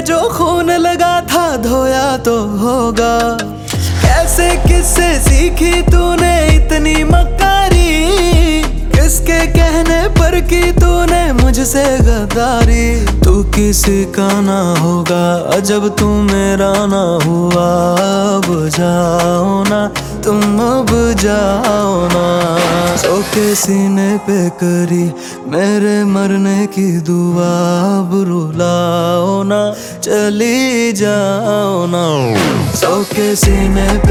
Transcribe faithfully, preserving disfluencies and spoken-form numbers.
जो खून लगा था धोया तो होगा। कैसे किससे सीखी तूने इतनी मक्कारी, किसके कहने पर की तूने मुझसे गद्दारी। तू किसी का ना होगा जब तू मेरा ना हुआ। अब जाओ ना तुम, अब जाओ ना। सो के सीने पे करी मेरे मरने की दुआ। अब रुलाओ ना, चली जाओ ना। सो के सीने पे